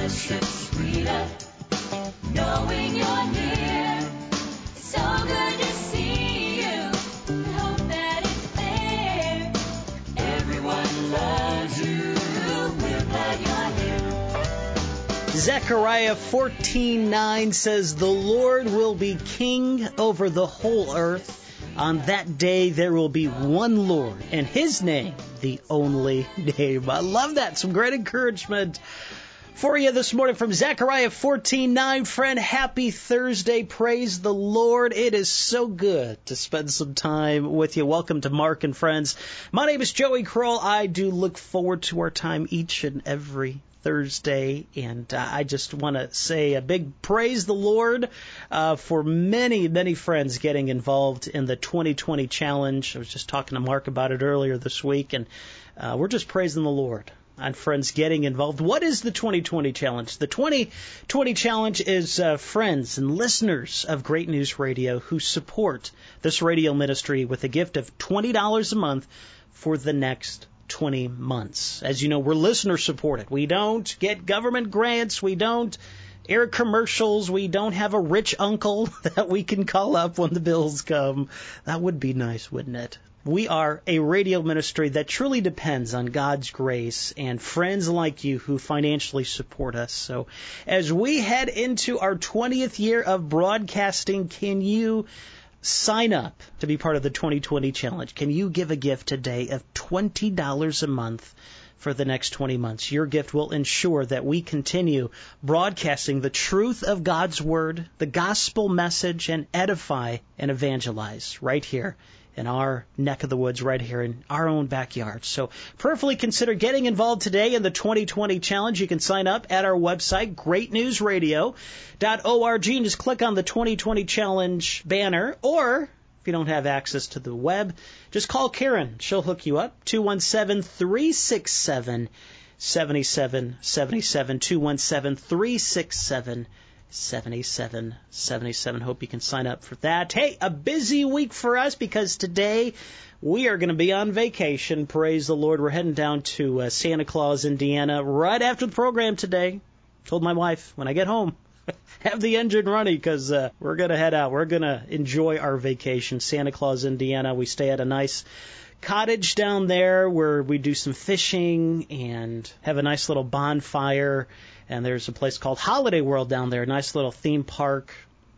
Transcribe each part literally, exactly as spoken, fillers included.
Zechariah fourteen nine says, "The Lord will be king over the whole earth. On that day there will be one Lord, and His name the only name." I love that. Some great encouragement for you this morning from Zechariah fourteen nine. Friend, happy Thursday. Praise the Lord. It is so good to spend some time with you. Welcome to Mark and Friends. My name is Joey Kroll. I do look forward to our time each and every Thursday, and uh, I just want to say a big praise the Lord uh, for many, many friends getting involved in the twenty twenty challenge. I was just talking to Mark about it earlier this week, and uh, we're just praising the Lord on friends getting involved. What is the twenty twenty challenge? The twenty twenty challenge is uh, friends and listeners of Great News Radio who support this radio ministry with a gift of twenty dollars a month for the next twenty months. As you know, we're listener supported. We don't get government grants. We don't air commercials. We don't have a rich uncle that we can call up when the bills come. That would be nice, wouldn't it? We are a radio ministry that truly depends on God's grace and friends like you who financially support us. So as we head into our twentieth year of broadcasting, can you sign up to be part of the twenty twenty challenge? Can you give a gift today of twenty dollars a month for the next twenty months? Your gift will ensure that we continue broadcasting the truth of God's Word, the gospel message, and edify and evangelize right here in our neck of the woods, right here in our own backyard. So prayerfully consider getting involved today in the twenty twenty challenge. You can sign up at our website, great news radio dot org, and just click on the twenty twenty challenge banner. Or if you don't have access to the web, just call Karen. She'll hook you up. two one seven, three six seven, seven seven seven seven, two one seven, three six seven, seventy-seven seventy-seven. Hope you can sign up for that. Hey, a busy week for us because today we are going to be on vacation. Praise the Lord. We're heading down to uh, Santa Claus, Indiana, right after the program today. Told my wife, when I get home, have the engine running because uh, we're going to head out. We're going to enjoy our vacation. Santa Claus, Indiana. We stay at a nice cottage down there where we do some fishing and have a nice little bonfire. And there's a place called Holiday World down there, a nice little theme park,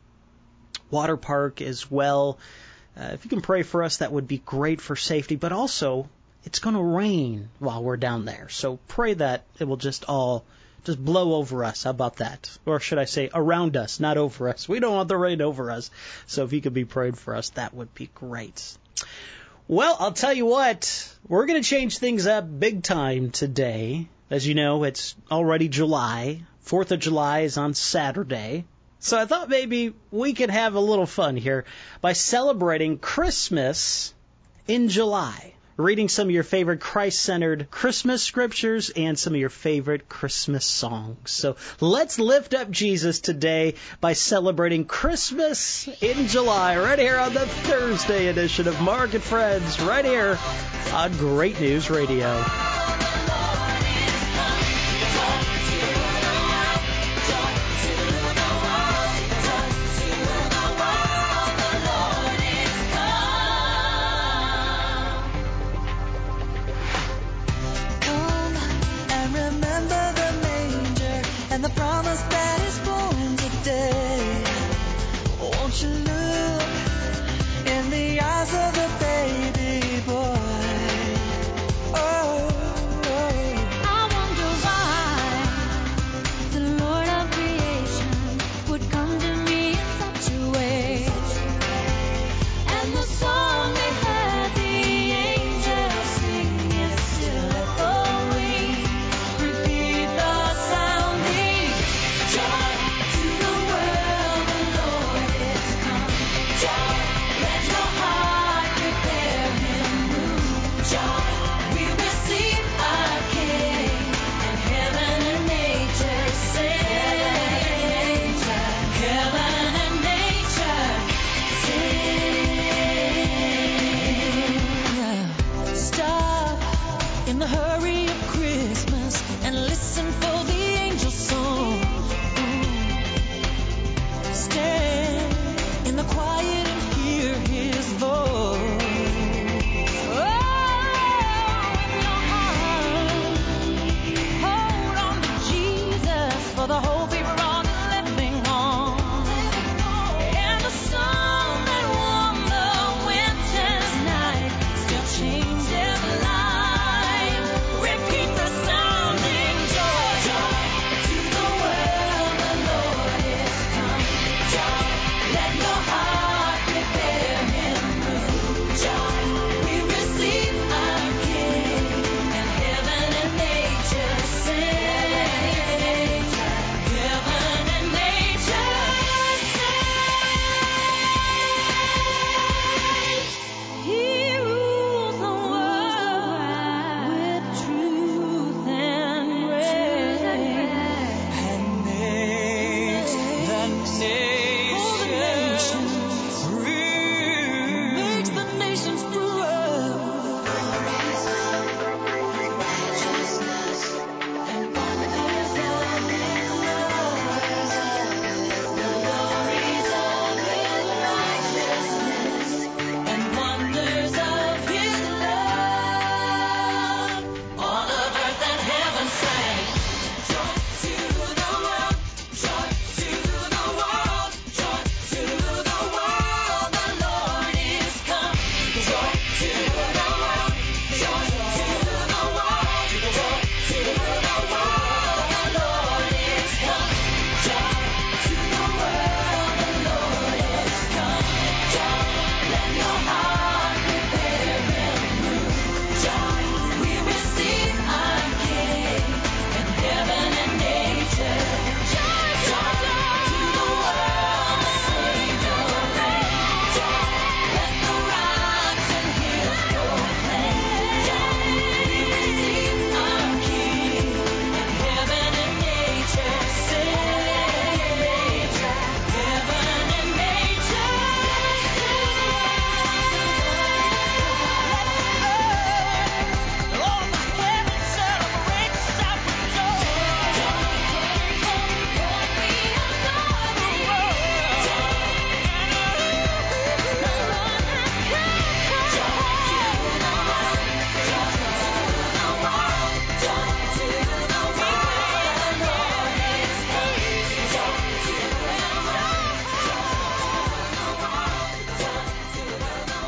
water park as well. Uh, if you can pray for us, that would be great for safety. But also, it's going to rain while we're down there. So pray that it will just all just blow over us. How about that? Or should I say around us, not over us. We don't want the rain over us. So if you could be prayed for us, that would be great. Well, I'll tell you what, we're going to change things up big time today. As you know, it's already July. Fourth of July is on Saturday. So I thought maybe we could have a little fun here by celebrating Christmas in July. Reading some of your favorite Christ-centered Christmas scriptures and some of your favorite Christmas songs. So let's lift up Jesus today by celebrating Christmas in July, right here on the Thursday edition of Mark and Friends, right here on Great News Radio. And the promise that is born today. Won't you look in the eyes of the baby boy? Oh, oh. I wonder why the Lord of creation would come to me in such a way. And the song they heard the angels sing is still echoing. Repeat the sound. Joy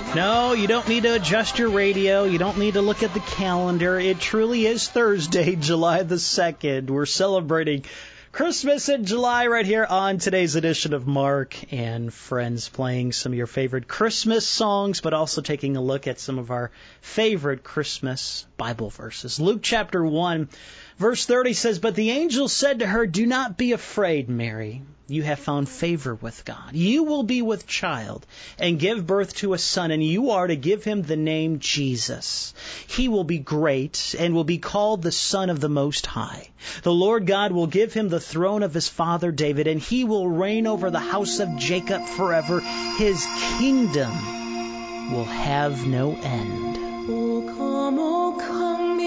No, you don't need to adjust your radio. You don't need to look at the calendar. It truly is Thursday, July the second. We're celebrating Christmas in July right here on today's edition of Mark and Friends, playing some of your favorite Christmas songs, but also taking a look at some of our favorite Christmas Bible verses. Luke chapter one, verse thirty says, "But the angel said to her, 'Do not be afraid, Mary. You have found favor with God. You will be with child and give birth to a son, and you are to give him the name Jesus. He will be great and will be called the Son of the Most High. The Lord God will give him the throne of his father David, and he will reign over the house of Jacob forever. His kingdom will have no end.'" O come, O come,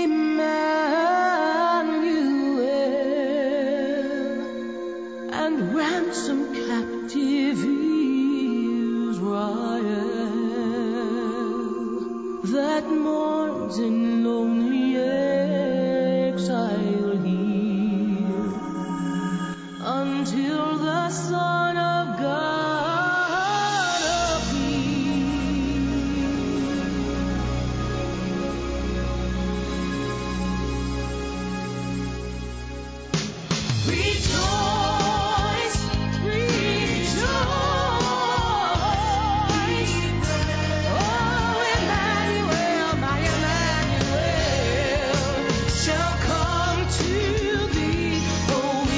Emmanuel, and ransom captive Israel, that mourns in lonely exile here, until the Son of God appear. Rejoice, rejoice, oh Emmanuel, my Emmanuel, shall come to thee, O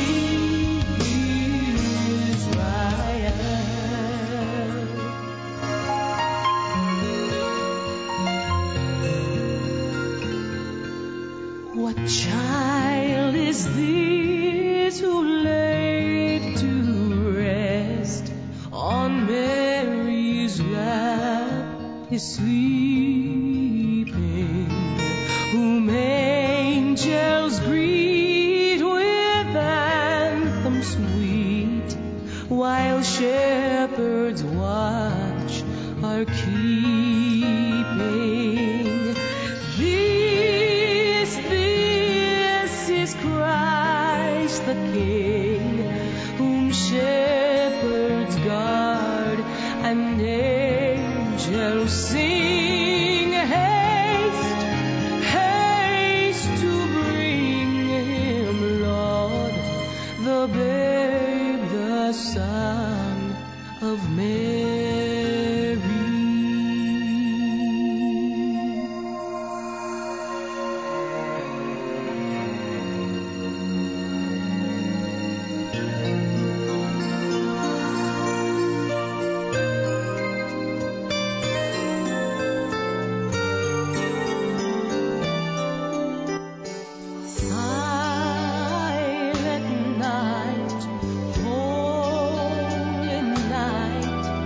Israel. What child is this who laid to rest on Mary's lap is sleeping, whom angels greet with anthems sweet, while shepherds watch are keeping? This, this is Christ the King, whom shepherds guard and angels sing. Haste, haste to bring him, Lord, the babe, the Son of Mary. Silent night, holy night,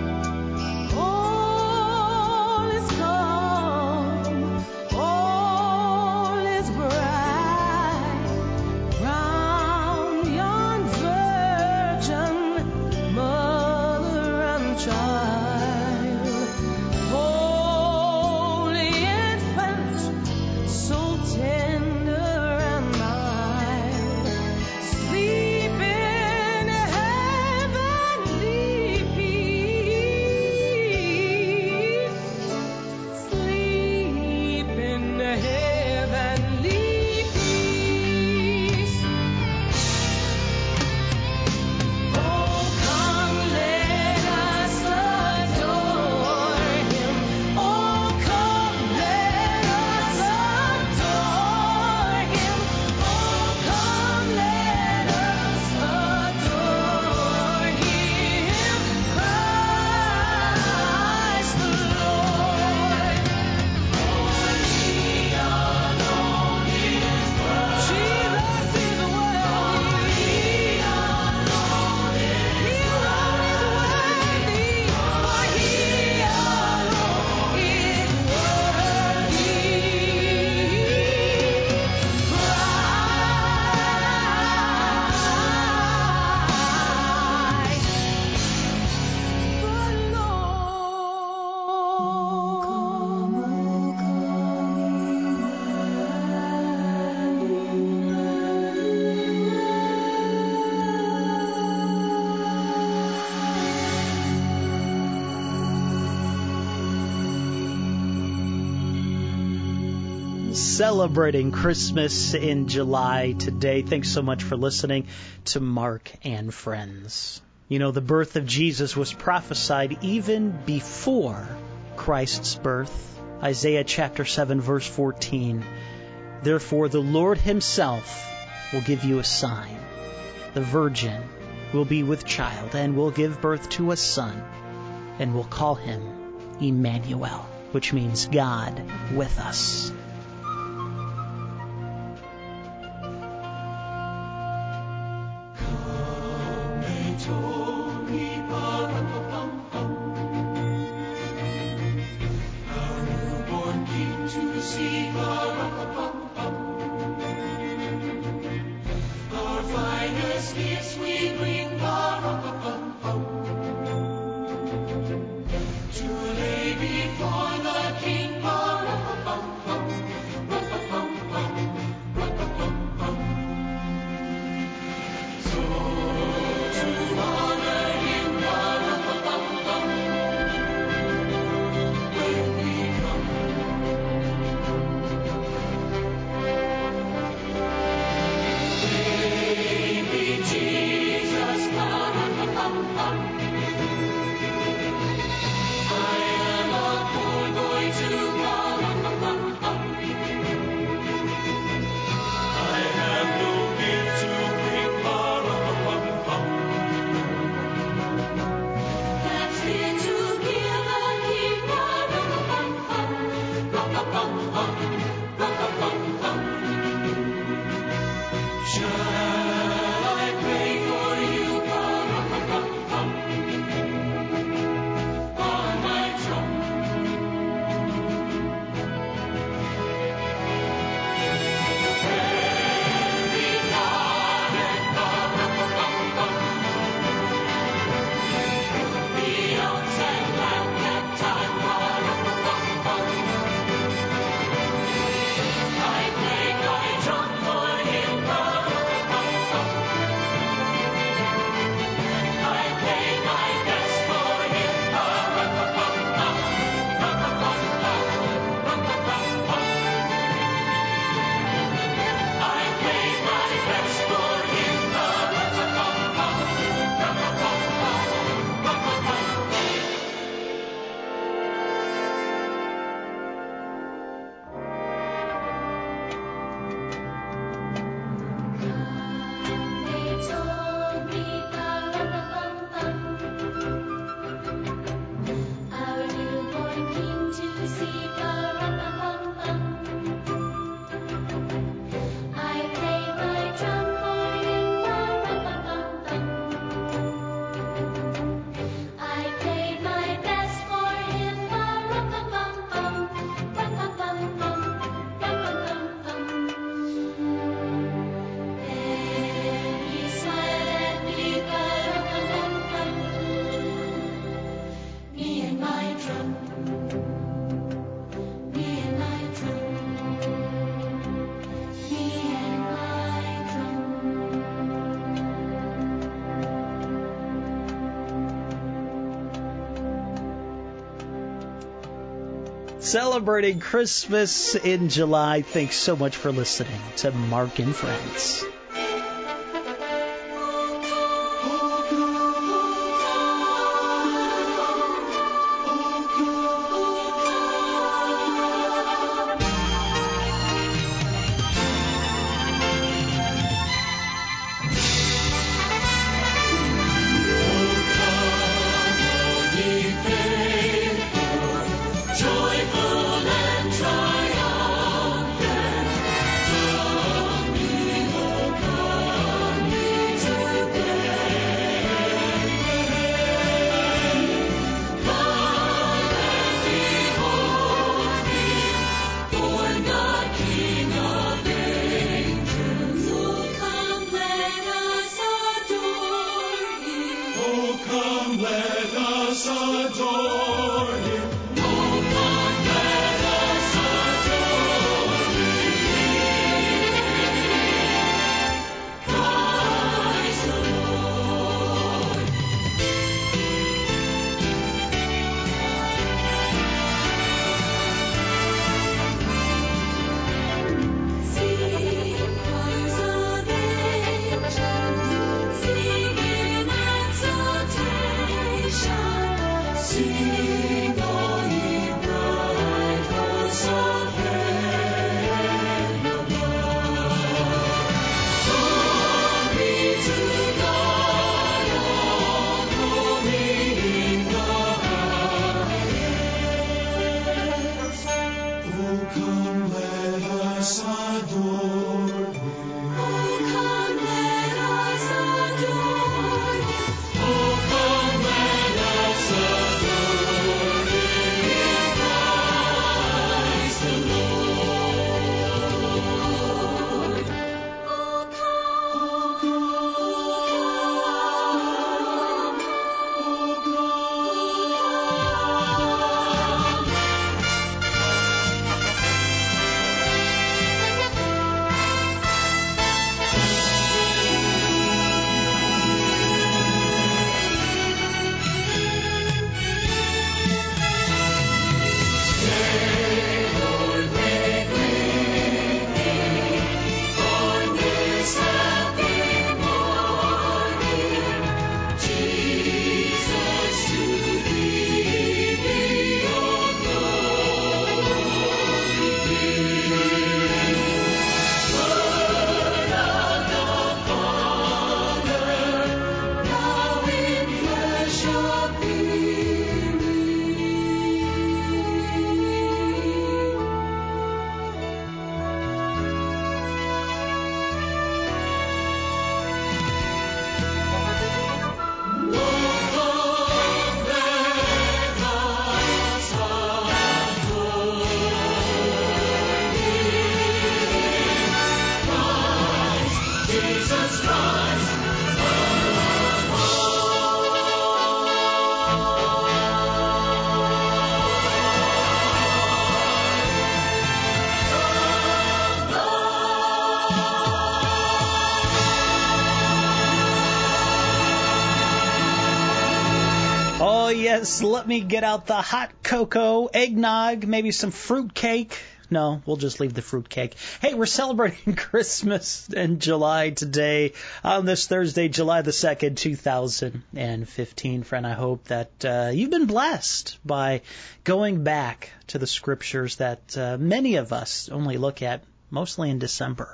celebrating Christmas in July today. Thanks so much for listening to Mark and Friends. You know, the birth of Jesus was prophesied even before Christ's birth. Isaiah chapter seven, verse fourteen. Therefore, the Lord himself will give you a sign. The virgin will be with child and will give birth to a son, and will call him Emmanuel, which means God with us. Celebrating Christmas in July. Thanks so much for listening to Mark and Friends. Oh, yes, let me get out the hot cocoa, eggnog, maybe some fruit cake. No, we'll just leave the fruit cake. Hey, we're celebrating Christmas in July today on this Thursday, July the second, two thousand fifteen. Friend, I hope that uh, you've been blessed by going back to the scriptures that uh, many of us only look at mostly in December.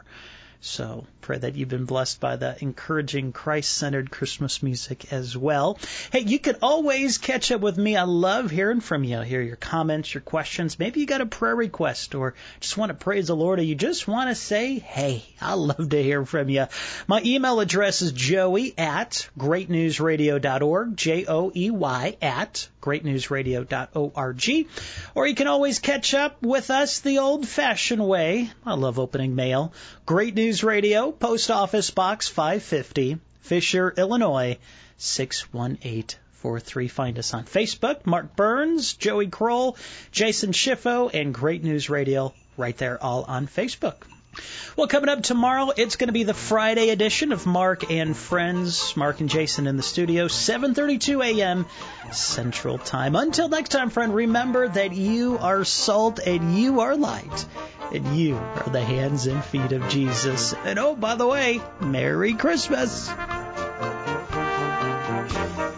So pray that you've been blessed by the encouraging Christ-centered Christmas music as well. Hey, you can always catch up with me. I love hearing from you. Hear your comments, your questions. Maybe you got a prayer request or just want to praise the Lord or you just want to say, hey, I love to hear from you. My email address is joey at great news radio dot org, J O E Y at great news radio dot org. Or you can always catch up with us the old-fashioned way. I love opening mail. Great News Radio, Post Office Box five fifty, Fisher, Illinois, six one eight four three. Find us on Facebook, Mark Burns, Joey Kroll, Jason Schiffo, and Great News Radio right there all on Facebook. Well, coming up tomorrow, it's going to be the Friday edition of Mark and Friends. Mark and Jason in the studio, seven thirty-two a.m. Central Time. Until next time, friend, remember that you are salt and you are light, and you are the hands and feet of Jesus. And oh, by the way, Merry Christmas.